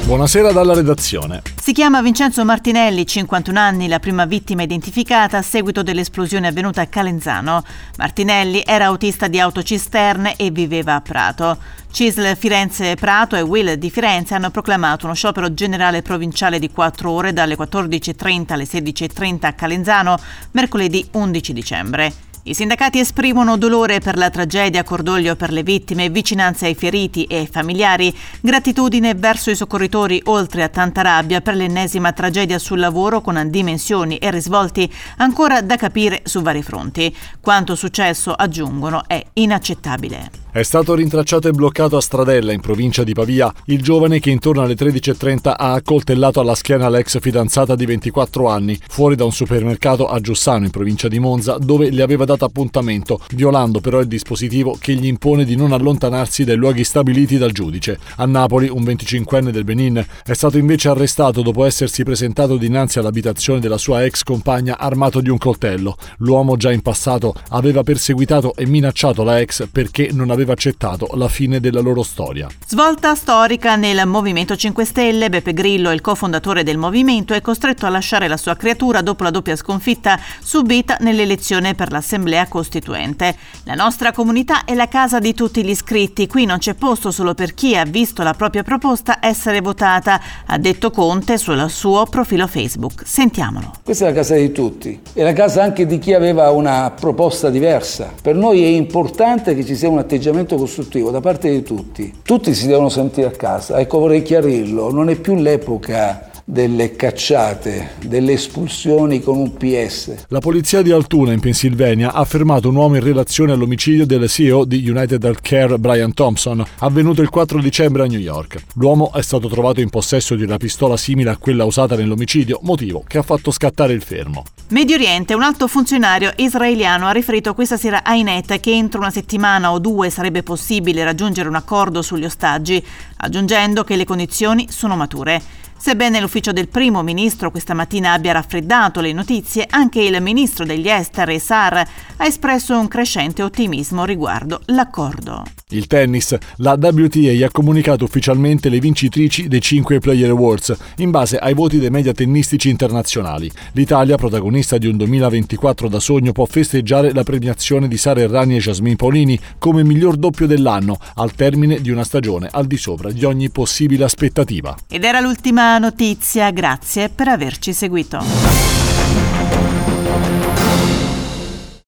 Buonasera dalla redazione. Si chiama Vincenzo Martinelli, 51 anni, la prima vittima identificata a seguito dell'esplosione avvenuta a Calenzano. Martinelli era autista di autocisterne e viveva a Prato. CISL Firenze Prato e Will di Firenze hanno proclamato uno sciopero generale provinciale di 4 ore dalle 14.30 alle 16.30 a Calenzano, mercoledì 11 dicembre. I sindacati esprimono dolore per la tragedia, cordoglio per le vittime, vicinanza ai feriti e ai familiari, gratitudine verso i soccorritori, oltre a tanta rabbia per l'ennesima tragedia sul lavoro con dimensioni e risvolti ancora da capire su vari fronti. Quanto successo, aggiungono, è inaccettabile. È stato rintracciato e bloccato a Stradella, in provincia di Pavia, il giovane che intorno alle 13.30 ha accoltellato alla schiena l'ex fidanzata di 24 anni, fuori da un supermercato a Giussano, in provincia di Monza, dove le aveva dato appuntamento, violando però il dispositivo che gli impone di non allontanarsi dai luoghi stabiliti dal giudice. A Napoli, un 25enne del Benin è stato invece arrestato dopo essersi presentato dinanzi all'abitazione della sua ex compagna armato di un coltello. L'uomo già in passato aveva perseguitato e minacciato la ex perché non aveva accettato la fine della loro storia. Svolta storica nel Movimento 5 Stelle. Beppe Grillo, il cofondatore del movimento, è costretto a lasciare la sua creatura dopo la doppia sconfitta subita nell'elezione per l'Assemblea Costituente. La nostra comunità è la casa di tutti gli iscritti, qui non c'è posto solo per chi ha visto la propria proposta essere votata, ha detto Conte sul suo profilo Facebook. Sentiamolo. Questa è la casa di tutti, è la casa anche di chi aveva una proposta diversa. Per noi è importante che ci sia un atteggiamento costruttivo da parte di tutti. Tutti si devono sentire a casa. Ecco, vorrei chiarirlo, non è più l'epoca delle cacciate, delle espulsioni con un PS. La polizia di Altoona, in Pennsylvania, ha fermato un uomo in relazione all'omicidio del CEO di United Healthcare Brian Thompson, avvenuto il 4 dicembre a New York. L'uomo è stato trovato in possesso di una pistola simile a quella usata nell'omicidio, motivo che ha fatto scattare il fermo. Medio Oriente, un alto funzionario israeliano ha riferito questa sera a Ynet che entro una settimana o due sarebbe possibile raggiungere un accordo sugli ostaggi, aggiungendo che le condizioni sono mature. Sebbene l'ufficio del primo ministro questa mattina abbia raffreddato le notizie, anche il ministro degli esteri Saar ha espresso un crescente ottimismo riguardo l'accordo. Il tennis, la WTA ha comunicato ufficialmente le vincitrici dei 5 Player Awards in base ai voti dei media tennistici internazionali. L'Italia, protagonista di un 2024 da sogno, può festeggiare la premiazione di Sara Errani e Jasmine Paolini come miglior doppio dell'anno, al termine di una stagione al di sopra di ogni possibile aspettativa. Ed era l'ultima notizia, grazie per averci seguito.